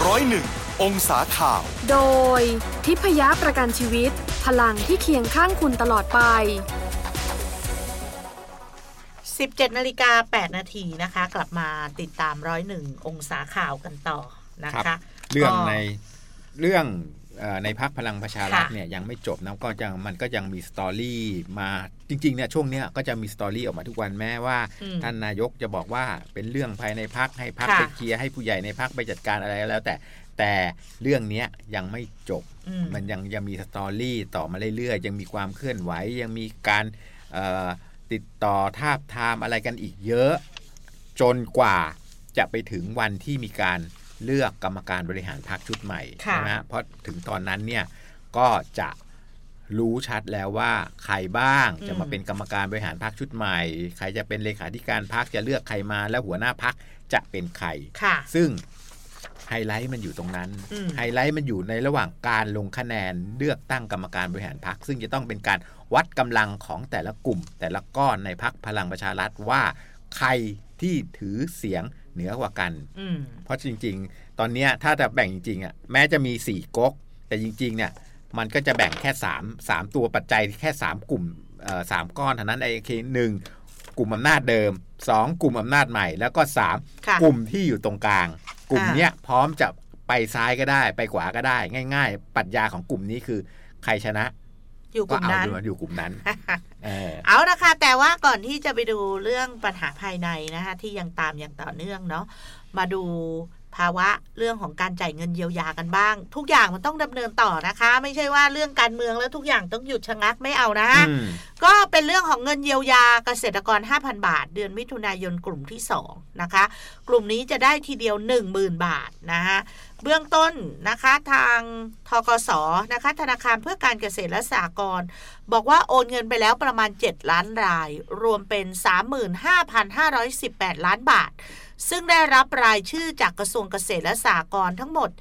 101 องศาข่าวโดยทิพยประกันชีวิตพลังที่เคียงข้างคุณตลอดไป 17:08 น.นะคะกลับมาติดตาม101องศาข่าวกันต่อนะคะเรื่องในพรรคพลังประชารัฐเนี่ยยังไม่จบนะมันก็ยังมีสตอรี่มาจริงๆเนี่ยช่วงเนี้ยก็จะมีสตอรี่ออกมาทุกวันแม้ว่าท่านนายกจะบอกว่าเป็นเรื่องภายในพรรคให้พรรคไปเคลียร์ให้ผู้ใหญ่ในพรรคไปจัดการอะไรแล้วแต่เรื่องนี้ยังไม่จบมันยังมีสตอรี่ต่อมาเรื่อยๆยังมีความเคลื่อนไหวยังมีการติดต่อทาบทามอะไรกันอีกเยอะจนกว่าจะไปถึงวันที่มีการเลือกกรรมการบริหารพรรคชุดใหม่นะฮะเพราะถึงตอนนั้นเนี่ยก็จะรู้ชัดแล้วว่าใครบ้างจะมาเป็นกรรมการบริหารพรรคชุดใหม่ใครจะเป็นเลขาธิการพรรคจะเลือกใครมาแล้วหัวหน้าพรรคจะเป็นใครซึ่งไฮไลท์มันอยู่ตรงนั้นไฮไลท์มันอยู่ในระหว่างการลงคะแนนเลือกตั้งกรรมการบริหารพรรคซึ่งจะต้องเป็นการวัดกำลังของแต่ละกลุ่มแต่ละก้อนในพรรคพลังประชารัฐว่าใครที่ถือเสียงเหนือกว่ากันเพราะจริงๆตอนนี้ถ้าจะแบ่งจริงๆอ่ะแม้จะมี4ก๊กแต่จริงๆเนี่ยมันก็จะแบ่งแค่3ตัวปัจจัยแค่3กลุ่ม3ก้อนเท่านั้นไอ้คือ1กลุ่มอำนาจเดิม2กลุ่มอำนาจใหม่แล้วก็3กลุ่มที่อยู่ตรงกลางกลุ่มเนี้ยพร้อมจะไปซ้ายก็ได้ไปขวาก็ได้ง่ายๆปรัชญาของกลุ่มนี้คือใครชนะอยู่กลุ่มนั้นอยู่กลุ่มนั้นเอาละค่ะแต่ว่าก่อนที่จะไปดูเรื่องปัญหาภายในนะคะที่ยังตามอย่างต่อเนื่องเนาะมาดูภาวะเรื่องของการจ่ายเงินเยียวยากันบ้างทุกอย่างมันต้องดำเนินต่อนะคะไม่ใช่ว่าเรื่องการเมืองแล้วทุกอย่างต้องหยุดชะงักไม่เอานะก็เป็นเรื่องของเงินเยียวยาเกษตรกร 5,000 บาทเดือนมิถุนายนกลุ่มที่2นะคะกลุ่มนี้จะได้ทีเดียว 10,000 บาทนะคะเบื้องต้นนะคะทางธกสนะคะธนาคารเพื่อการเกษตรและสหกรณ์บอกว่าโอนเงินไปแล้วประมาณ7ล้านรายรวมเป็น 35,518 ล้านบาทซึ่งได้รับรายชื่อจากกระทรวงเกษตรและสหกรณ์ทั้งหมด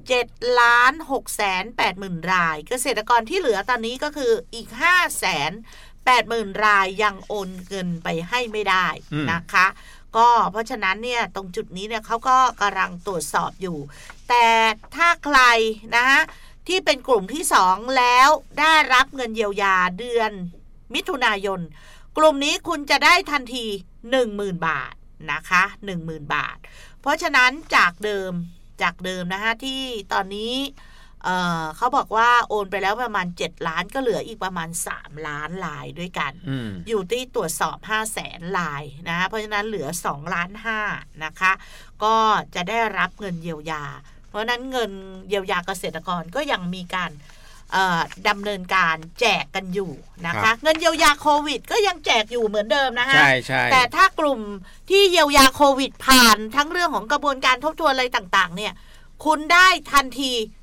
7,680,000 รายเกษตรกรที่เหลือตอนนี้ก็คืออีก 580,000 รายยังโอนเงินไปให้ไม่ได้นะคะก็เพราะฉะนั้นเนี่ยตรงจุดนี้เนี่ยเขาก็กำลังตรวจสอบอยู่แต่ถ้าใครนะที่เป็นกลุ่มที่2แล้วได้รับเงินเยียวยาเดือนมิถุนายนกลุ่มนี้คุณจะได้ทันที 10,000 บาทนะคะ 10,000 บาทเพราะฉะนั้นจากเดิมนะคะที่ตอนนี้เขาบอกว่าโอนไปแล้วประมาณ7ล้านก็เหลืออีกประมาณ3ล้านรายด้วยกันอยู่ที่ตรวจสอบ 500,000 รายนะเพราะฉะนั้นเหลือ2.5 ล้านนะคะก็จะได้รับเงินเยียวยาเพราะนั้นเงินเยียวยาเกษตรกรก็ยังมีการดำเนินการแจกกันอยู่นะคะเงินเยียวยาโควิดก็ยังแจกอยู่เหมือนเดิมนะคะแต่ถ้ากลุ่มที่เยียวยาโควิดผ่านทั้งเรื่องของกระบวนการทบทวนอะไรต่างๆเนี่ยคุณได้ทันที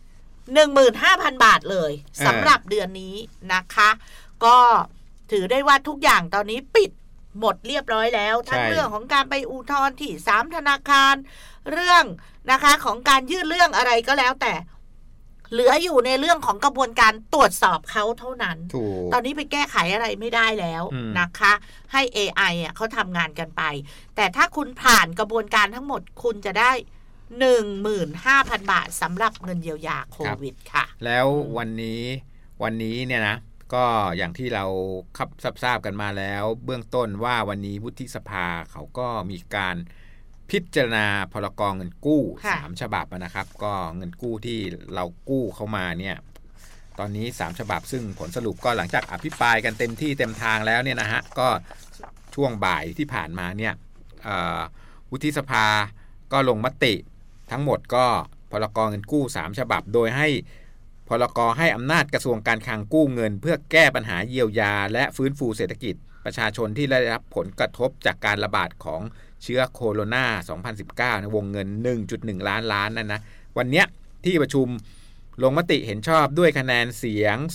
15,000 บาทเลยสำหรับเดือนนี้นะคะก็ถือได้ว่าทุกอย่างตอนนี้ปิดหมดเรียบร้อยแล้วทั้งเรื่องของการไปอุทธรณ์ที่3ธนาคารเรื่องนะคะของการยื่นเรื่องอะไรก็แล้วแต่เหลืออยู่ในเรื่องของกระบวนการตรวจสอบเขาเท่านั้นตอนนี้ไปแก้ไขอะไรไม่ได้แล้วนะคะให้ AI เขาทำงานกันไปแต่ถ้าคุณผ่านกระบวนการทั้งหมดคุณจะได้ 15,000 บาทสำหรับเงินเยียวยาโควิดค่ะแล้ววันนี้เนี่ยนะก็อย่างที่เราทราบกันมาแล้วเบื้องต้นว่าวันนี้วุฒิสภาเขาก็มีการพิจารณาพรก.เงินกู้3ฉบับนะครับก็เงินกู้ที่เรากู้เข้ามาเนี่ยตอนนี้3ฉบับซึ่งผลสรุปก็หลังจากอภิปรายกันเต็มที่เต็มทางแล้วเนี่ยนะฮะก็ช่วงบ่ายที่ผ่านมาเนี่ยวุฒิสภาก็ลงมติทั้งหมดก็พรก.เงินกู้3ฉบับโดยให้พรก.ให้อำนาจกระทรวงการคลังกู้เงินเพื่อแก้ปัญหาเยียวยาและฟื้นฟูเศรษฐกิจประชาชนที่ได้รับผลกระทบจากการระบาดของเชื้อโคโรนา2019ในวงเงิน 1.1 ล้านล้านนั่นนะวันเนี้ยที่ประชุมลงมติเห็นชอบด้วยคะแนนเสียง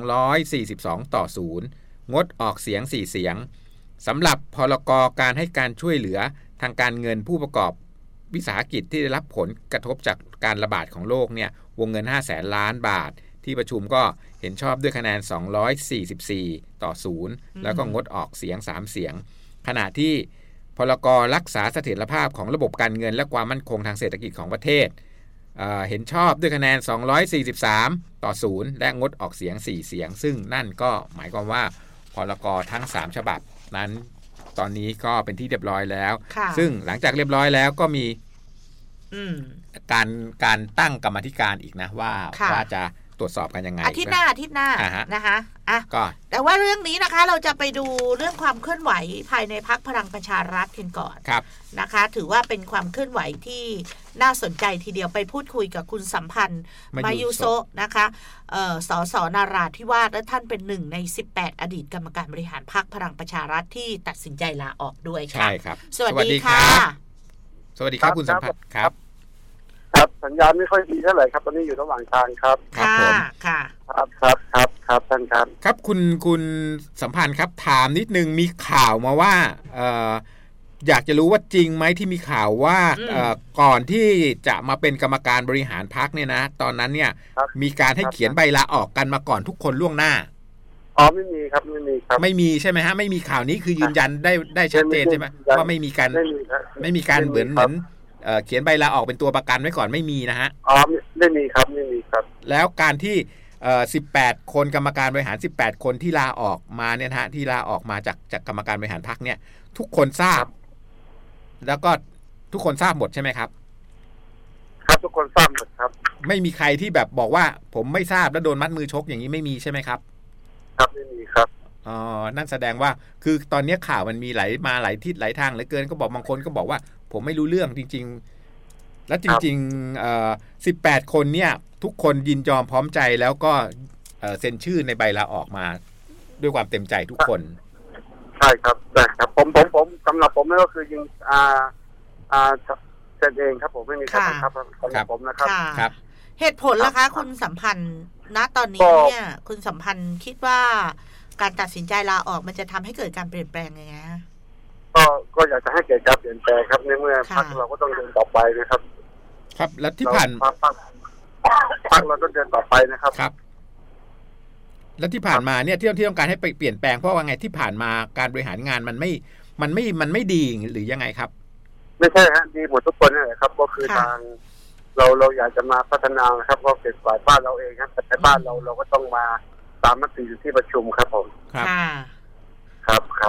242-0งดออกเสียง4เสียงสำหรับพรก.การให้การช่วยเหลือทางการเงินผู้ประกอบวิสาหกิจที่ได้รับผลกระทบจากการระบาดของโรคเนี่ยวงเงิน 500,000 ล้านบาทที่ประชุมก็เห็นชอบด้วยคะแนน244-0แล้วก็งดออกเสียง3เสียงขณะที่พรก.รักษาเสถียรภาพของระบบการเงินและความมั่นคงทางเศรษฐกิจของประเทศเห็นชอบด้วยคะแนน243ต่อ0และงดออกเสียง4เสียงซึ่งนั่นก็หมายความว่าพรก.ทั้ง3ฉบับนั้นตอนนี้ก็เป็นที่เรียบร้อยแล้วซึ่งหลังจากเรียบร้อยแล้วก็มีการตั้งกรรมาธิการอีกนะว่าจะตรวจสอบกันยังไงอาทิตย์หน้านะคะก็แต่ว่าเรื่องนี้นะคะเราจะไปดูเรื่องความเคลื่อนไหวภายในพรรคพลังประชารัฐกันก่อนนะคะถือว่าเป็นความเคลื่อนไหวที่น่าสนใจทีเดียวไปพูดคุยกับคุณสัมพันธ์มายุโซะนะคะสสนาราธิวาสและท่านเป็น1ใน18อดีตกรรมการบริหารพรรคพลังประชารัฐที่ตัดสินใจลาออกด้วยค่ะใช่ครับสวัสดีค่ะสวัสดีครับคุณสัมพันธ์ครับสัญญาณไม่ค่อยดีเท่าไหร่ครับตอนนี้อยู่ระหว่างทางครับครับผมค่ะครับท่านครับครับคุณสัมพันธ์ครับถามนิดนึงมีข่าวมาว่าอยากจะรู้ว่าจริงไหมที่มีข่าวว่าก่อนที่จะมาเป็นกรรมการบริหารพรรคเนี่ยนะตอนนั้นเนี่ยมีการให้เขียนใบลาออกกันมาก่อนทุกคนล่วงหน้าไม่มีครับไม่มีใช่ไหมฮะไม่มีข่าวนี้คือยืนยันได้ชัดเจนใช่ไหมว่าไม่มีการเหมือนเขียนใบลาออกเป็นตัวประกันไว้ก่อนไม่มีนะฮะไม่มีครับแล้วการที่18คนกรรมการบริหาร18คนที่ลาออกมาเนี่ยฮะที่ลาออกมาจากกรรมการบริหารพรรคเนี่ยทุกคนทราบแล้วก็ทุกคนทราบหมดใช่ไหมครับครับทุกคนทราบหมดครับไม่มีใครที่แบบบอกว่าผมไม่ทราบแล้วโดนมัดมือชกอย่างนี้ไม่มีใช่ไหมครับครับไม่มีครับนั่นแสดงว่าคือตอนนี้ข่าวมันมีไหลมาหลายทิศหลายทางเหลือเกินก็บอกบางคนก็บอกว่าผมไม่รู้เรื่องจริงๆและจริงๆ18คนเนี่ยทุกคนยินยอมพร้อมใจแล้วก็เซ็นชื่อในใบลาออกมาด้วยความเต็มใจทุกคนใช่ครับแต่ครับผมสำหรับผมก็คือยิงเซ็นเองครับผมไม่มีการบังคับสำหรับผมนะครับเหตุผลล่ะคะคุณสัมพันธ์ณตอนนี้เนี่ยคุณสัมพันธ์คิดว่าการตัดสินใจลาออกมันจะทำให้เกิดการเปลี่ยนแปลงยังไงก็อยากจะให้เกิดการเปลี่ยนแปลงครับในเมื่อพรรคเราก็ต้องเดินต่อไปนะครับครับแล้วที่ผ่านพรรคเราต้องเดินต่อไปนะครับครับแล้วที่ผ่านมาเนี่ยที่ต้องการให้ไปเปลี่ยนแปลงเพราะว่าไงที่ผ่านมาการบริหารงานมันไม่ดีหรือยังไงครับไม่ใช่ฮะดีหมดทุกคนนั่นแหละครับก็คือทางเราอยากจะมาพัฒนาครับก็เกิดฝ่ายบ้านเราเองครับแต่บ้านเราก็ต้องมาตามมติที่ประชุมครับผมครับ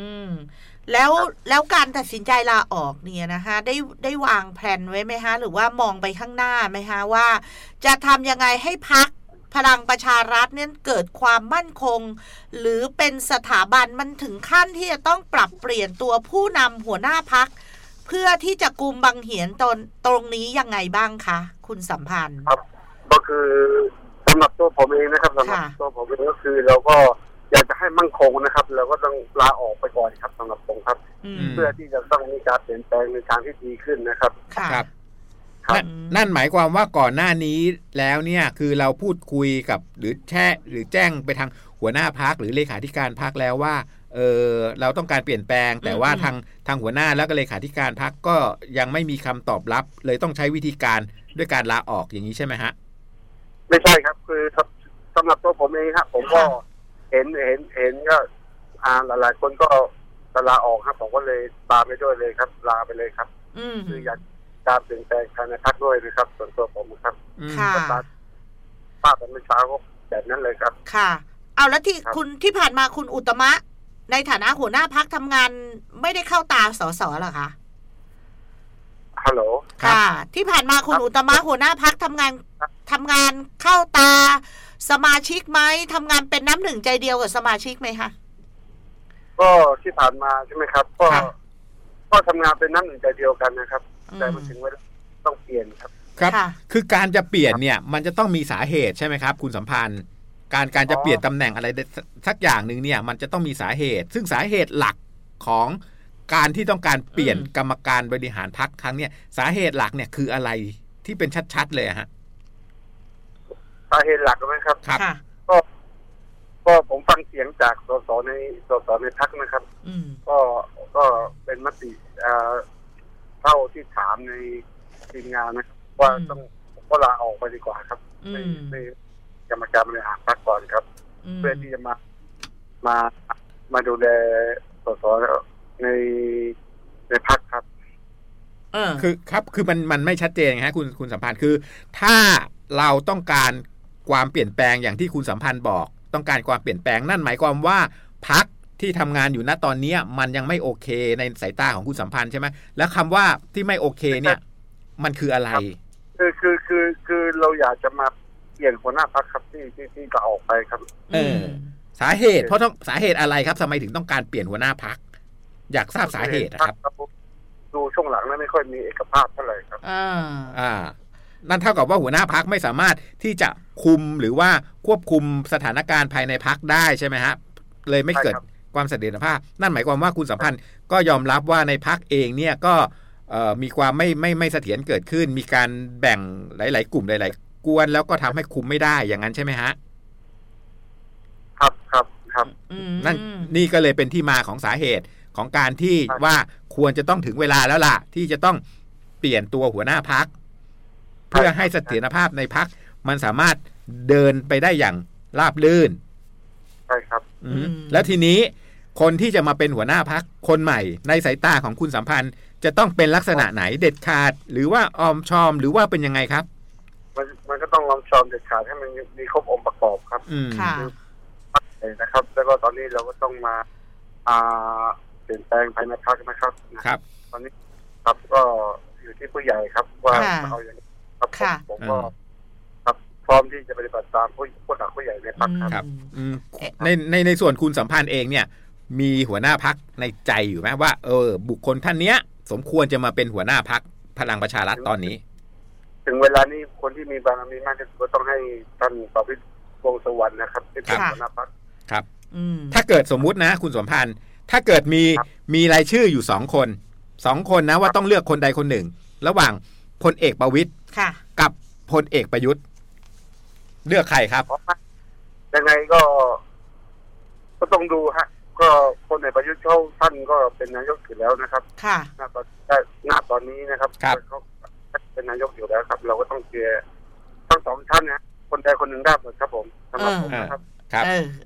แล้วการตัดสินใจลาออกเนี่ยนะคะได้วางแผนไว้ไหมคะหรือว่ามองไปข้างหน้าไหมคะว่าจะทำยังไงให้พรรคพลังประชารัฐเนี่ยเกิดความมั่นคงหรือเป็นสถาบันมันถึงขั้นที่จะต้องปรับเปลี่ยนตัวผู้นำหัวหน้าพรรคเพื่อที่จะกุมบังเหียนตรงนี้ยังไงบ้างคะคุณสัมพันธ์ครับก็คือสำหรับตัวผมเองนะครับสำหรับตัวผมเองก็คือเราก็อยากจะให้มั่นคงนะครับเราก็ต้องลาออกไปก่อนครับสำหรับผมครับเพื่อที่จะต้องมีการเปลี่ยนแปลงในทางที่ดีขึ้นนะครับครับนั่นหมายความว่าก่อนหน้านี้แล้วเนี่ยคือเราพูดคุยกับหรือแจ้งไปทางหัวหน้าพรรคหรือเลขาธิการพรรคแล้วว่าเราต้องการเปลี่ยนแปลงแต่ว่าทางหัวหน้าแล้วก็เลขาธิการพรรคก็ยังไม่มีคำตอบรับเลยต้องใช้วิธีการด้วยการลาออกอย่างนี้ใช่ไหมฮะไม่ใช่ครับคือสำหรับตัวผมเองครับผมก็เห็นก็หลายๆคนก็ลาออกครับผมก็เลยลาไปด้วยเลยครับลาไปเลยครับคืออยากการเปลี่ยนแปลงภายในพรรคด้วยนะครับส่วนตัวผมครับค่ะป้าเป็นไม่ช้าก็แบบนั้นเลยครับค่ะเอาแล้วที่ผ่านมาคุณอุตมะในฐานะหัวหน้าพรรคทำงานไม่ได้เข้าตาสสเหรอคะฮัลโหลค่ะที่ผ่านมาคุณอุตมะหัวหน้าพรรคทำงานเข้าตาสมาชิกไหมทำงานเป็นน้ำหนึ่งใจเดียวกับสมาชิกไหมคะก็ที่ผ่านมาใช่ไหมครับก็ทำงานเป็นน้ำหนึ่งใจเดียวกันนะครับแต่มาถึงเวลาต้องเปลี่ยนครับครับคือการจะเปลี่ยนเนี่ยมันจะต้องมีสาเหตุใช่ไหมครับคุณสัมพันธ์การจะเปลี่ยนตำแหน่งอะไรสักอย่างหนึ่งเนี่ยมันจะต้องมีสาเหตุซึ่งสาเหตุหลักของการที่ต้องการเปลี่ยนกรรมการบริหารพรรคครั้งเนี่ยสาเหตุหลักเนี่ยคืออะไรที่เป็นชัดๆเลยฮะสาเหตุหลักไหมครับครับก็ผมฟังเสียงจากสสในพรรคนะครับก็เป็นมติเท่าที่ถามในทีมงานนะครับว่าต้องก็ลาออกไปดีกว่าครับในกรรมการบริหารพรรคก่อนครับเพื่อที่จะมาดูแลสสในพรรคครับคือครับคือมันไม่ชัดเจนไงฮะคุณสัมพันธ์คือถ้าเราต้องการความเปลี่ยนแปลงอย่างที่คุณสัมพันธ์บอกต้องการความเปลี่ยนแปลงนั่นหมายความว่าพรรคที่ทำงานอยู่ณตอนนี้มันยังไม่โอเคในสายตาของคุณสัมพันธ์ใช่ไหมแล้วคำว่าที่ไม่โอเคเนี่ยมันคืออะไรคือเราอยากจะมาเปลี่ยนหัวหน้าพรรคครับที่จะออกไปครับสาเหตุเพราะต้องสาเหตุอะไรครับทำไมถึงต้องการเปลี่ยนหัวหน้าพรรคอยากทราบสาเหตุครับดูช่วงหลังนั้นไม่ค่อยมีเอกภาพเท่าไหร่ครับนั่นเท่ากับว่าหัวหน้าพรรคไม่สามารถที่จะคุมหรือว่าควบคุมสถานการณ์ภายในพรรคได้ใช่ไหมฮะเลยไม่เกิดความเสถียรภาพนั่นหมายความว่าคุณสัมพันธ์ก็ยอมรับว่าในพรรคเองเนี่ยก็มีความไม่เสถียรเกิดขึ้นมีการแบ่งหลายๆกลุ่มหลายๆกวนแล้วก็ทำให้คุมไม่ได้อย่างนั้นใช่ไหมฮะครับนี่ก็เลยเป็นที่มาของสาเหตุของการที่ว่าควรจะต้องถึงเวลาแล้วล่ะที่จะต้องเปลี่ยนตัวหัวหน้าพรรคเพื่อให้เสถียรภาพในพรรคมันสามารถเดินไปได้อย่างราบรื่นใช่ครับแล้วทีนี้คนที่จะมาเป็นหัวหน้าพรรคคนใหม่ในสายตาของคุณสัมพันธ์จะต้องเป็นลักษณะไหนเด็ดขาดหรือว่าออมชอมหรือว่าเป็นยังไงครับมันก็ต้องออมชอมเด็ดขาดให้มันมีครบองค์ประกอบครับค่ะนะครับแล้วก็ตอนนี้เราก็ต้องมาเปลี่ยนแปลงภายในพรรคนะครับครับตอนนี้ครับก็อยู่ที่ผู้ใหญ่ครับว่าเอาอย่างนี้ครับผมก็ครับพร้อมที่จะปฏิบัติตามผู้หลักผู้ใหญ่ในพรรคครับในส่วนคุณสัมพันธ์เองเนี่ยมีหัวหน้าพรรคในใจอยู่ไหมว่าบุคคลท่านเนี้ยสมควรจะมาเป็นหัวหน้าพรรคพลังประชารัฐตอนนี้ถึงเวลานี้คนที่มีบารมีมากที่สุดก็ต้องให้ท่านประวิตร วงษ์สุวรรณนะครับที่เป็นหัวหน้าพรรคครับถ้าเกิดสมมุตินะคุณสมพันธ์ถ้าเกิดมีรายชื่ออยู่2 คนนะว่าต้องเลือกคนใดคนหนึ่งระหว่างพลเอกประวิตรกับพลเอกประยุทธ์เลือกใครครับยังไงก็ต้องดูฮะก็พลเอกประยุทธ์ท่านก็เป็นนายกอยู่แล้วนะครับค่ะณตอนนี้นะครับเขาเป็นนายกอยู่แล้วครับเราก็ต้องเชียร์ทั้ง2ท่านนะคนใดคนหนึ่งได้หมดครับผมสำหรับผมนะครับครับ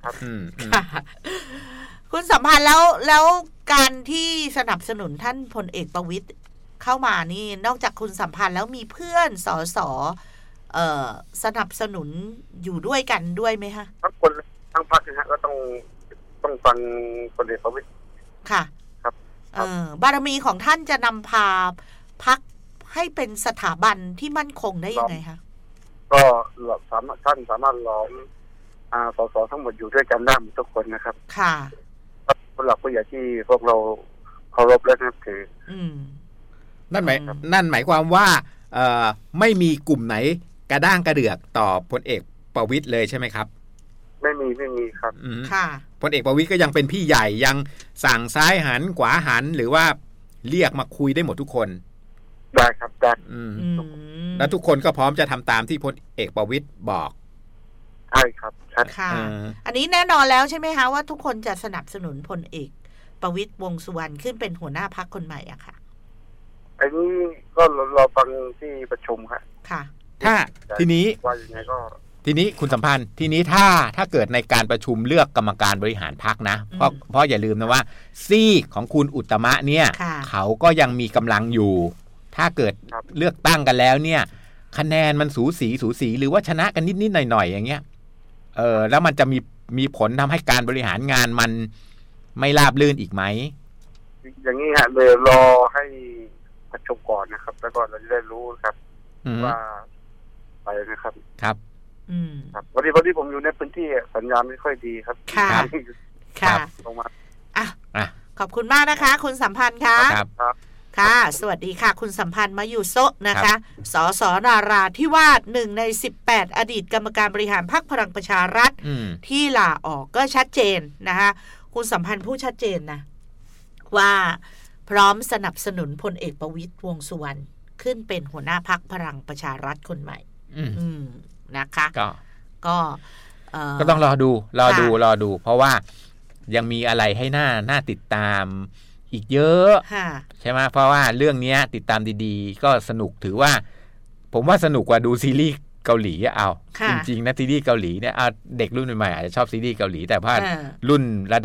คุณสัมพันธ์แล้วการที่สนับสนุนท่านพลเอกประวิตรเข้ามานี่นอกจากคุณสัมพันธ์แล้วมีเพื่อนสสสนับสนุนอยู่ด้วยกันด้วยไหมคะทั้งคนทั้งพรรคนะฮะก็ต้องฟังพลเอกประวิตรค่ะครับบารมีของท่านจะนำพาพรรคให้เป็นสถาบันที่มั่นคงได้ยังไงคะก็ท่านสามารถล้อมสสทั้งหมดอยู่ด้วยกันได้หมดทุกคนนะครับค่ะคนหลักผู้ใหญ่ที่พวกเราเคารพและนับถือนั่นหมายความว่าไม่มีกลุ่มไหนกระด้างกระเดือกต่อพลเอกประวิตรเลยใช่ไหมครับไม่มีครับค่ะพลเอกประวิตรก็ยังเป็นพี่ใหญ่ยังสั่งซ้ายหันขวาหันหรือว่าเรียกมาคุยได้หมดทุกคนได้ครับได้แล้วทุกคนก็พร้อมจะทำตามที่พลเอกประวิตรบอกใช่ครับค่ะอันนี้แน่นอนแล้วใช่ไหมคะว่าทุกคนจะสนับสนุนพลเอกประวิตรวงษ์สุวรรณขึ้นเป็นหัวหน้าพรรคคนใหม่อะค่ะอันนี้ก็รอฟังที่ประชุมค่ะถ้าทีนี้ว่าอย่างไงก็ทีนี้คุณสัมพันธ์ทีนี้ถ้าเกิดในการประชุมเลือกกรรมการบริหารพรรคนะเพราะอย่าลืมนะว่าซีกของคุณอุตมะเนี่ยเขาก็ยังมีกำลังอยู่ถ้าเกิดเลือกตั้งกันแล้วเนี่ยคะแนนมันสูสีหรือว่าชนะกันนิดๆหน่อยๆอย่างเงี้ยแล้วมันจะมีผลทำให้การบริหารงานมันไม่ราบรื่นอีกไหมอย่างนี้ฮะเลยรอให้ประชุมก่อนนะครับแล้วก็เราจะได้รู้ครับว่าไปนะครับครับครับวันนี้ผมอยู่ในพื้นที่สัญญาณไม่ค่อยดีครับค่ะลงมาขอบคุณมากนะคะคุณสัมพันธ์ค่ะค่ะสวัสดีค่ะคุณสัมพันธ์มาอยู่โซะนะคะสสนาราธิวาส1 ใน 18อดีตกรรมการบริหารพรรคพลังประชารัฐที่ลาออกก็ชัดเจนนะคะคุณสัมพันธ์พูดชัดเจนนะว่าพร้อมสนับสนุนพลเอกประวิตรวงษ์สุวรรณขึ้นเป็นหัวหน้าพรรคพลังประชารัฐคนใหม่นะคะก็ต้องรอดูเพราะว่ายังมีอะไรให้น่าติดตามอีกเยอะใช่ไหมเพราะว่าเรื่องนี้ติดตามดีๆก็สนุกถือว่าผมว่าสนุกกว่าดูซีรีส์เกาหลีเอาจริงๆนะซีรีส์เกาหลีเนี่ยเด็กรุ่นใหม่อาจจะชอบซีรีส์เกาหลีแต่ว่ารุ่นระดับ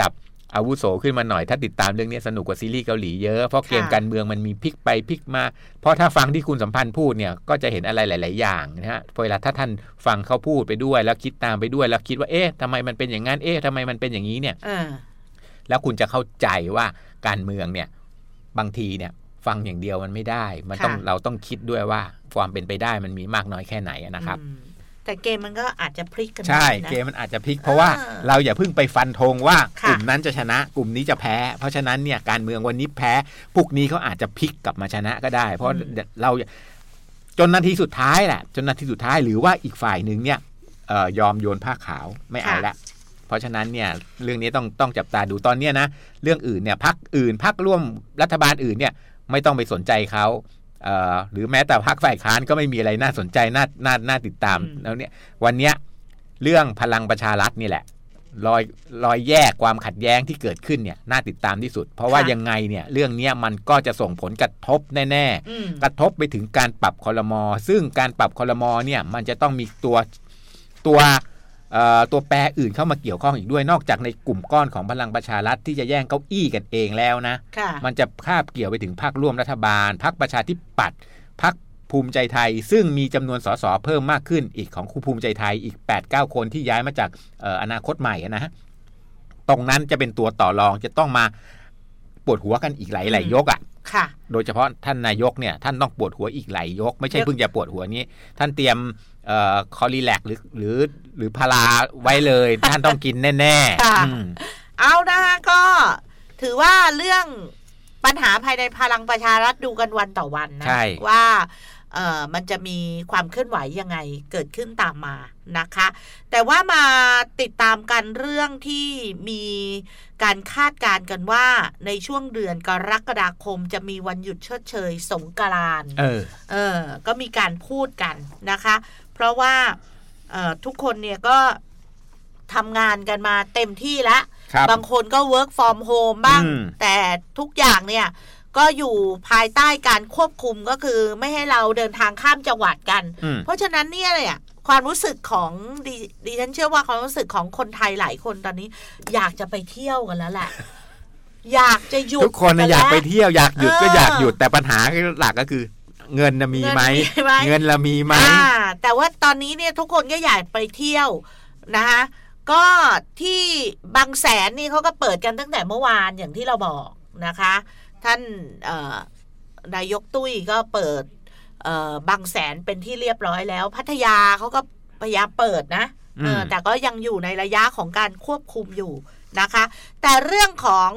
อาวุโสขึ้นมาหน่อยถ้าติดตามเรื่องนี้สนุกกว่าซีรีส์เกาหลีเยอะเพราะเกมการเมืองมันมีพลิกไปพลิกมาเพราะถ้าฟังที่คุณสัมพันธ์พูดเนี่ยก็จะเห็นอะไรหลายๆอย่างนะฮะเวลาถ้าท่านฟังเขาพูดไปด้วยแล้วคิดตามไปด้วยแล้วคิดว่าทำไมมันเป็นอย่างนั้นทำไมมันเป็นอย่างนี้เนี่ยแล้วคุณจะเข้าใจว่าการเมืองเนี่ยบางทีเนี่ยฟังอย่างเดียวมันไม่ได้มันต้องเราต้องคิดด้วยว่าความเป็นไปได้มันมีมากน้อยแค่ไหนนะครับแต่เกมมันก็อาจจะพลิกกันใช่เกมมันอาจจะพลิกเพราะว่าเราอย่าเพิ่งไปฟันธงว่ากลุ่มนั้นจะชนะกลุ่มนี้จะแพ้เพราะฉะนั้นเนี่ยการเมืองวันนี้แพ้พวกนี้เขาอาจจะพลิกกลับมาชนะก็ได้เพราะเราจนนาทีสุดท้ายแหละจนนาทีสุดท้ายหรือว่าอีกฝ่ายนึงเนี่ยยอมโยนผ้าขาวไม่เอาละเพราะฉะนั้นเนี่ยเรื่องนี้ต้องจับตาดูตอนนี้นะเรื่องอื่นเนี่ยพรรคอื่นพรรคร่วมรัฐบาลอื่นเนี่ยไม่ต้องไปสนใจเขาหรือแม้แต่พรรคฝ่ายค้านก็ไม่มีอะไรน่าสนใจน่าติดตามแล้วเนี่ยวันนี้เรื่องพลังประชารัฐนี่แหละรอยแยกความขัดแย้งที่เกิดขึ้นเนี่ยน่าติดตามที่สุดเพราะว่ายังไงเนี่ยเรื่องนี้มันก็จะส่งผลกระทบแน่ๆกระทบไปถึงการปรับครม.ซึ่งการปรับครม.เนี่ยมันจะต้องมีตัวแปรอื่นเข้ามาเกี่ยวข้องอีกด้วยนอกจากในกลุ่มก้อนของพลังประชารัฐที่จะแย่งเก้าอี้กันเองแล้วนะมันจะคาบเกี่ยวไปถึงพรรคร่วมรัฐบาลพรรคประชาธิปัตย์พรรคภูมิใจไทยซึ่งมีจำนวนสสเพิ่มมากขึ้นอีกของภูมิใจไทยอีก 8-9 คนที่ย้ายมาจากอนาคตใหม่นะฮะตรงนั้นจะเป็นตัวต่อรองจะต้องมาปวดหัวกันอีกหลายยกอ่ะโดยเฉพาะท่านนายกเนี่ยท่านต้องปวดหัวอีกหลายยกไม่ใช่เพิ่งจะปวดหัวนี้ท่านเตรียมคอรีแลกหรือพาราไว้เลยท่านต้องกินแน่ๆเอานะคะก็ถือว่าเรื่องปัญหาภายในพลังประชารัฐดูกันวันต่อวันนะว่ามันจะมีความเคลื่อนไหวยังไงเกิดขึ้นตามมานะคะแต่ว่ามาติดตามกันเรื่องที่มีการคาดการณ์กันว่าในช่วงเดือนกรกฎาคมจะมีวันหยุดชดเชยสงกรานต์ก็มีการพูดกันนะคะเพราะว่าทุกคนเนี่ยก็ทำงานกันมาเต็มที่แล้วบางคนก็ work from home บ้างแต่ทุกอย่างเนี่ยก็อยู่ภายใต้การควบคุมก็คือไม่ให้เราเดินทางข้ามจังหวัดกันเพราะฉะนั้นเนี่ยความรู้สึกของดิฉันเชื่อว่าความรู้สึกของคนไทยหลายคนตอนนี้อยากจะไปเที่ยวกันแล้วแหละอยากจะหยุดทุกคนอยากไปเที่ยวอยากหยุดก็อยากหยุดแต่ปัญหาหลักก็คือเงินมีไหมเงินมีไหมแต่ว่าตอนนี้เนี่ยทุกคนก็อยากไปเที่ยวนะคะก็ที่บางแสนนี่เขาก็เปิดกันตั้งแต่เมื่อวานอย่างที่เราบอกนะคะท่านนายกตุ้ยก็เปิดบางแสนเป็นที่เรียบร้อยแล้วพัทยาเขาก็พยายามเปิดนะแต่ก็ยังอยู่ในระยะของการควบคุมอยู่นะคะแต่เรื่องของ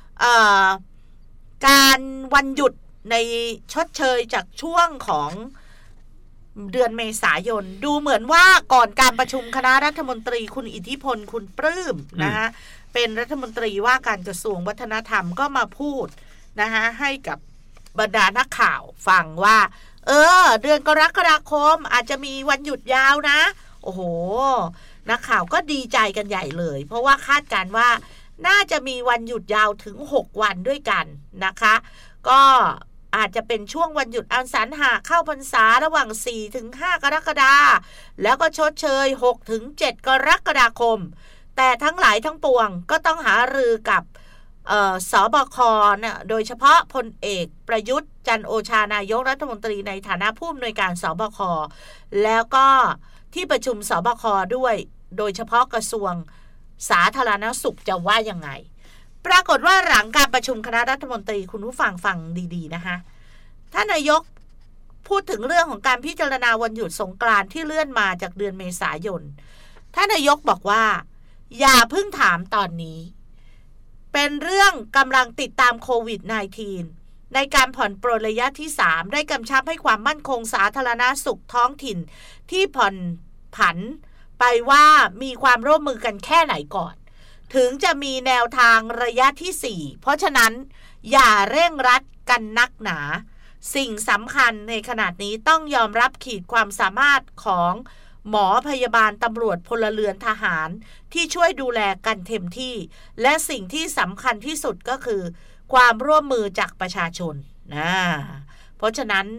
การวันหยุดในชดเชยจากช่วงของเดือนเมษายนดูเหมือนว่าก่อนการประชุมคณะรัฐมนตรีคุณอิทธิพลคุณปลื้มนะคะเป็นรัฐมนตรีว่าการกระทรวงวัฒนธรรมก็มาพูดนะคะให้กับบรรดานักข่าวฟังว่าเดือนกรกฎาคมอาจจะมีวันหยุดยาวนะโอ้โหนักข่าวก็ดีใจกันใหญ่เลยเพราะว่าคาดการณ์ว่าน่าจะมีวันหยุดยาวถึง6วันด้วยกันนะคะก็อาจจะเป็นช่วงวันหยุดอันสรรหาเข้าพรรษาระหว่าง 4-5 กรกฎาคมแล้วก็ชดเชย 6-7 กรกฎาคมแต่ทั้งหลายทั้งปวงก็ต้องหารือกับสบคเนี่ยโดยเฉพาะพลเอกประยุทธ์จันทร์โอชานายกรัฐมนตรีในฐานะผู้อำนวยการสบคแล้วก็ที่ประชุมสบคด้วยโดยเฉพาะกระทรวงสาธารณสุขจะว่ายังไงปรากฏว่าหลังการประชุมคณะรัฐมนตรีคุณผู้ฟังดีๆนะคะท่านนายกพูดถึงเรื่องของการพิจารณาวันหยุดสงกรานต์ที่เลื่อนมาจากเดือนเมษายนท่านนายกบอกว่าอย่าเพิ่งถามตอนนี้เป็นเรื่องกำลังติดตามโควิด -19 ในการผ่อนปรนระยะที่3ได้กำชับให้ความมั่นคงสาธารณสุขท้องถิ่นที่ผ่อนผันไปว่ามีความร่วมมือกันแค่ไหนก่อนถึงจะมีแนวทางระยะที่4เพราะฉะนั้นอย่าเร่งรัดกันนักหนาสิ่งสำคัญในขณะนี้ต้องยอมรับขีดความสามารถของหมอพยาบาลตำรวจพลเรือนทหารที่ช่วยดูแลกันเต็มที่และสิ่งที่สำคัญที่สุดก็คือความร่วมมือจากประชาชนเพราะฉะนั้น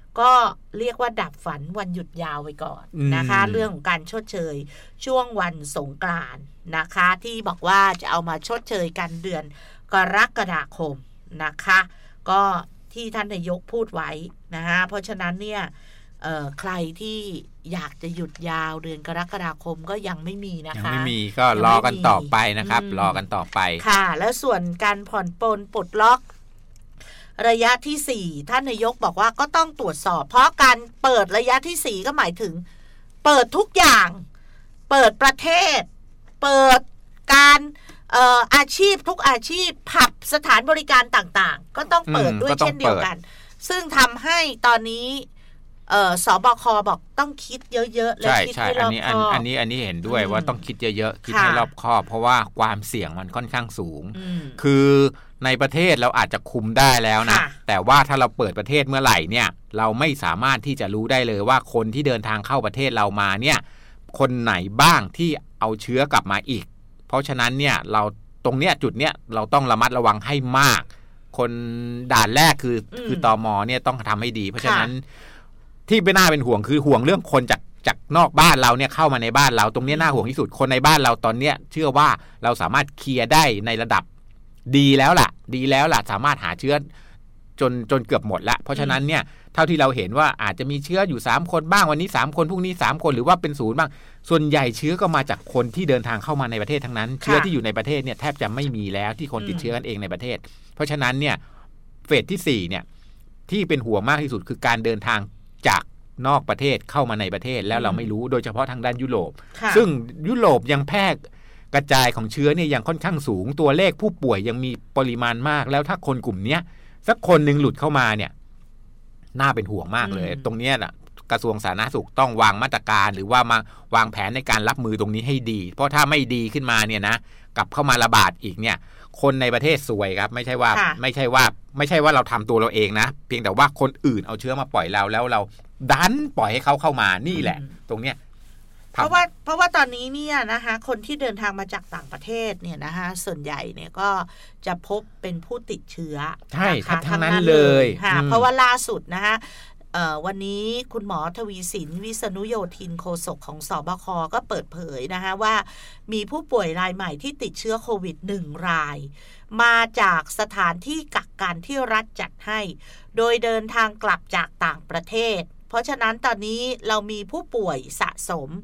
ก็เรียกว่าดับฝันวันหยุดยาวไปก่อนนะคะเรื่องของการชดเชยช่วงวันสงกรานต์นะคะที่บอกว่าจะเอามาชดเชยกันเดือนกรกฎาคมนะคะก็ที่ท่านนายกพูดไว้นะคะเพราะฉะนั้นเนี่ยใครที่อยากจะหยุดยาวเดือนกรกฎาคมก็ยังไม่มีนะคะยังไม่มีก็รอกันต่อไปนะครับรอกันต่อไปค่ะแล้วส่วนการผ่อนปลนปลดล็อกระยะที่4ท่านนายกบอกว่าก็ต้องตรวจสอบเพราะการเปิดระยะที่4ก็หมายถึงเปิดทุกอย่างเปิดประเทศเปิดการอาชีพทุกอาชีพผับสถานบริการต่างๆก็ต้องเปิดด้วยเช่นเดียวกันซึ่งทำให้ตอนนี้สบคบอกต้องคิดเยอะๆและคิดให้รอบคอบอันนี้เห็นด้วยว่าต้องคิดเยอะๆคิดให้รอบคอบเพราะว่าความเสี่ยงมันค่อนข้างสูงคือในประเทศเราอาจจะคุมได้แล้วนะแต่ว่าถ้าเราเปิดประเทศเมื่อไหร่เนี่ยเราไม่สามารถที่จะรู้ได้เลยว่าคนที่เดินทางเข้าประเทศเรามาเนี่ยคนไหนบ้างที่เอาเชื้อกลับมาอีกเพราะฉะนั้นเนี่ยเราตรงเนี้ยจุดเนี้ยเราต้องระมัดระวังให้มากคนด่านแรกคือตม.เนี่ยต้องทำให้ดีเพราะฉะนั้นที่ไม่น่าเป็นห่วงคือห่วงเรื่องคนจากนอกบ้านเราเนี่ยเข้ามาในบ้านเราตรงนี้น่าห่วงที่สุดคนในบ้านเราตอนเนี้ยเชื่อว่าเราสามารถเคลียร์ได้ในระดับดีแล้วล่ะสามารถหาเชื้อจนเกือบหมดแล้วเพราะฉะนั้นเนี่ยเท่าที่เราเห็นว่าอาจจะมีเชื้ออยู่3คนบ้างวันนี้3คนพรุ่งนี้3คนหรือว่าเป็น0บ้างส่วนใหญ่เชื้อก็มาจากคนที่เดินทางเข้ามาในประเทศทั้งนั้นเชื้อที่อยู่ในประเทศเนี่ยแทบจะไม่มีแล้วที่คนติดเชื้อกันเองในประเทศเพราะฉะนั้นเนี่ยเฟสที่4เนี่ยที่เป็นห่วงมากที่สุดคือการเดินทางจากนอกประเทศเข้ามาในประเทศแล้วเราไม่รู้โดยเฉพาะทางด้านยุโรปซึ่งยุโรปยังแพร่กระจายของเชื้อเนี่ยยังค่อนข้างสูงตัวเลขผู้ป่วยยังมีปริมาณมากแล้วถ้าคนกลุ่มนี้สักคนนึงหลุดเข้ามาเนี่ยน่าเป็นห่วงมากเลยตรงนี้นะกระทรวงสาธารณสุขต้องวางมาตรการหรือว่ามาวางแผนในการรับมือตรงนี้ให้ดีเพราะถ้าไม่ดีขึ้นมาเนี่ยนะกลับเข้ามาระบาดอีกเนี่ยคนในประเทศซวยครับไม่ใช่ว่าเราทำตัวเราเองนะเพียงแต่ว่าคนอื่นเอาเชื้อมาปล่อยเราแล้วเราดันปล่อยให้เขาเข้ามานี่แหละตรงเนี้ยเพราะว่าตอนนี้เนี่ยนะคะคนที่เดินทางมาจากต่างประเทศเนี่ยนะคะส่วนใหญ่เนี่ยก็จะพบเป็นผู้ติดเชื้อใช่ทั้งนั้นเลยค่ะเพราะว่าล่าสุดนะคะวันนี้คุณหมอทวีสินวิษณุโยธินโฆษกของสบคก็เปิดเผยนะคะว่ามีผู้ป่วยรายใหม่ที่ติดเชื้อโควิด1รายมาจากสถานที่กักกันที่รัฐจัดให้โดยเดินทางกลับจากต่างประเทศเพราะฉะนั้นตอนนี้เรามีผู้ป่วยสะสม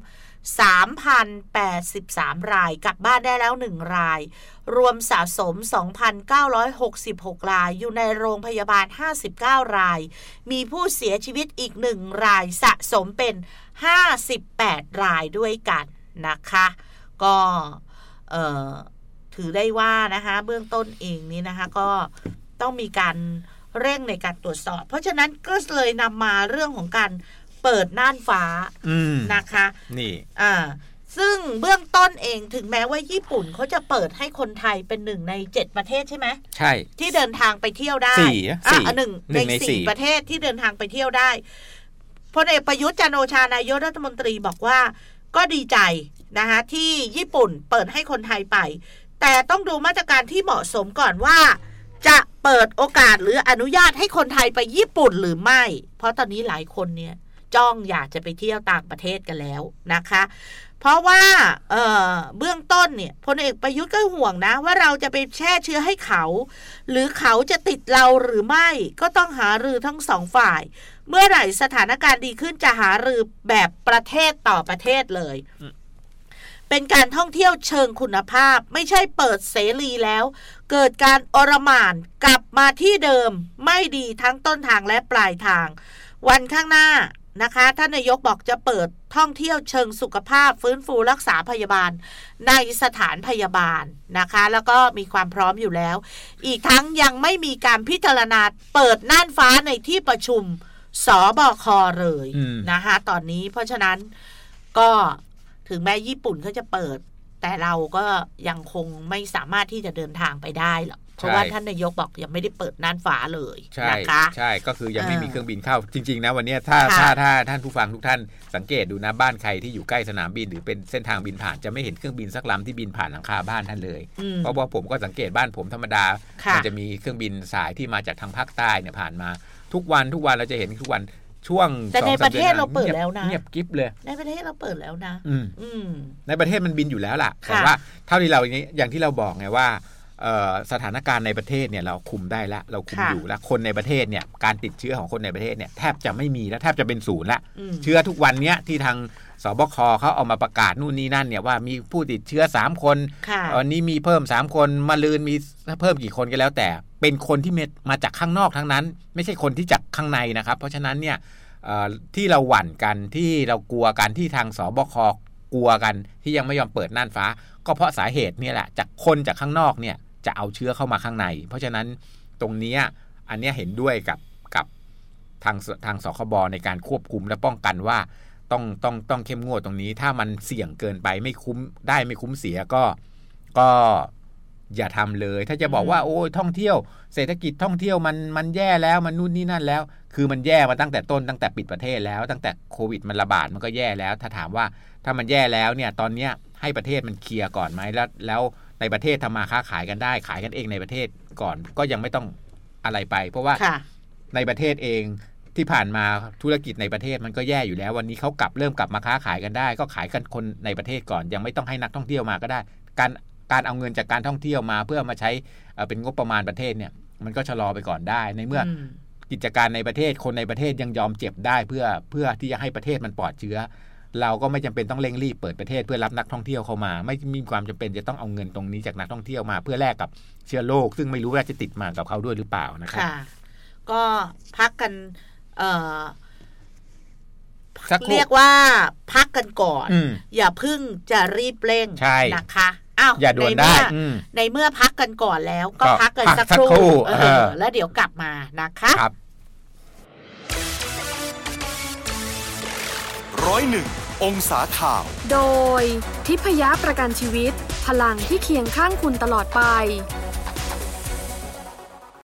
3,083 รายกลับบ้านได้แล้ว1รายรวมสะสม 2,966 รายอยู่ในโรงพยาบาล59รายมีผู้เสียชีวิตอีก1รายสะสมเป็น58รายด้วยกันนะคะก็ถือได้ว่านะคะเบื้องต้นเองนี่นะคะก็ต้องมีการเร่งในการตรวจสอบเพราะฉะนั้นก็เลยนำมาเรื่องของการเปิดน่านฟ้านะคะนี่ซึ่งเบื้องต้นเองถึงแม้ว่าญี่ปุ่นเขาจะเปิดให้คนไทยเป็น1ใน7ประเทศใช่ไหมใช่ที่เดินทางไปเที่ยวได้1ใน4ประเทศที่เดินทางไปเที่ยวได้พลเอกประยุทธ์จันทร์โอชานายกรัฐมนตรีบอกว่าก็ดีใจนะคะที่ญี่ปุ่นเปิดให้คนไทยไปแต่ต้องดูมาตรการที่เหมาะสมก่อนว่าจะเปิดโอกาสหรืออนุญาตให้คนไทยไปญี่ปุ่นหรือไม่เพราะตอนนี้หลายคนเนี่ยจ้องอยากจะไปเที่ยวต่างประเทศกันแล้วนะคะเพราะว่าเบื้องต้นเนี่ยพลเอกประยุทธ์ก็ห่วงนะว่าเราจะไปแช่เชื้อให้เขาหรือเขาจะติดเราหรือไม่ก็ต้องหารือทั้งสองฝ่ายเมื่อไหร่สถานการณ์ดีขึ้นจะหารือแบบประเทศต่อประเทศเลยเป็นการท่องเที่ยวเชิงคุณภาพไม่ใช่เปิดเสรีแล้วเกิดการอรหม่านกลับมาที่เดิมไม่ดีทั้งต้นทางและปลายทางวันข้างหน้านะคะท่านนายกบอกจะเปิดท่องเที่ยวเชิงสุขภาพฟื้นฟูรักษาพยาบาลในสถานพยาบาลนะคะแล้วก็มีความพร้อมอยู่แล้วอีกทั้งยังไม่มีการพิจารณาเปิดน่านฟ้าในที่ประชุมสบคเลยนะคะตอนนี้เพราะฉะนั้นก็ถึงแม้ญี่ปุ่นเขาจะเปิดแต่เราก็ยังคงไม่สามารถที่จะเดินทางไปได้หรอกเพราะว่าท่านนายกบอกยังไม่ได้เปิดน่านฟ้าเลยนะคะใช่ก็คือยังไม่มีเครื่องบินเข้าจริงๆนะวันนี้ถ้าท่านผู้ฟังทุกท่านสังเกตดูนะบ้านใครที่อยู่ใกล้สนามบินหรือเป็นเส้นทางบินผ่านจะไม่เห็นเครื่องบินสักลำที่บินผ่านหลังคาบ้านท่านเลยเพราะว่าผมก็สังเกตบ้านผมธรรมดามันจะมีเครื่องบินสายที่มาจากทางภาคใต้เนี่ยผ่านมาทุกวันเราจะเห็นทุกวันช่วงแต่ในประเทศเราเปิดแล้วนะเงียบกิ๊บเลยในประเทศเราเปิดแล้วนะในประเทศมันบินอยู่แล้วล่ะแต่ว่าเท่าที่เราอย่างที่เราบอกไงว่าสถานการณ์ในประเทศเนี่ยเราคุมได้แล้วเราคุมอยู่แล้วคนในประเทศเนี่ยการติดเชื้อของคนในประเทศเนี่ยแทบจะไม่มีแล้วแทบจะเป็นศูนย์ละเชื้อทุกวันเนี้ยที่ทางสบคเขาเอามาประกาศนู่นนี่นั่นเนี่ยว่ามีผู้ติดเชื้อ3คนวันนี้มีเพิ่ม3คนมะรืนมีเพิ่มกี่คนก็แล้วแต่เป็นคนที่มาจากข้างนอกทั้งนั้นไม่ใช่คนที่จากข้างในนะครับเพราะฉะนั้นเนี่ยที่เราหวั่นกันที่เรากลัวกันที่ทางสบคกลัวกันที่ยังไม่ยอมเปิดน่านฟ้าก็เพราะสาเหตุนี่แหละจากคนจากข้างนอกเนี่ยจะเอาเชื้อเข้ามาข้างในเพราะฉะนั้นตรงนี้อันนี้เห็นด้วยกับทางสคบในการควบคุมและป้องกันว่าต้องเข้มงวดตรงนี้ถ้ามันเสี่ยงเกินไปไม่คุ้มได้ไม่คุ้มเสียก็อย่าทำเลยถ้าจะบอกว่าโอ้ยท่องเที่ยวเศรษฐกิจท่องเที่ยวมันแย่แล้วมันนู่นนี่นั่นแล้วคือมันแย่มาตั้งแต่ต้นตั้งแต่ปิดประเทศแล้วตั้งแต่โควิดมันระบาดมันก็แย่แล้วถ้าถามว่าถ้ามันแย่แล้วเนี่ยตอนนี้ให้ประเทศมันเคลียร์ก่อนไหมแล้วในประเทศทำมาค้าขายกันได้ขายกันเองในประเทศก่อนก็ยังไม่ต้องอะไรไปเพราะว่าในประเทศเองที่ผ่านมาธุรกิจในประเทศมันก็แย่อยู่แล้ววันนี้เขาเริ่มกลับมาค้าขายกันได้ก็ขายกันคนในประเทศก่อนยังไม่ต้องให้นักท่องเที่ยวมาก็ได้การเอาเงินจากการท่องเที่ยวมาเพื่อมาใช้เป็นงบประมาณประเทศเนี่ยมันก็ชะลอไปก่อนได้ในเมื่อกิจการในประเทศคนในประเทศยังยอมเจ็บได้เพื่อที่จะให้ประเทศมันปลอดเชื้อเราก็ไม่จำเป็นต้องเร่งรีบเปิดประเทศเพื่อรับนักท่องเที่ยวเข้ามาไม่มีความจำเป็นจะต้องเอาเงินตรงนี้จากนักท่องเที่ยวมาเพื่อแลกกับเชื้อโรคซึ่งไม่รู้ว่าจะติดมากับเขาด้วยหรือเปล่านะครับก็พักกันเรียกว่าพักกันก่อนอย่าพึ่งจะรีบเร่งนะคะอย่าด่วนได้ในเมื่อพักกันก่อนแล้วก็พักกันสักครู่แล้วเดี๋ยวกลับมานะคะ 101 องศาข่าวโดยทิพยประกันชีวิตพลังที่เคียงข้างคุณตลอดไป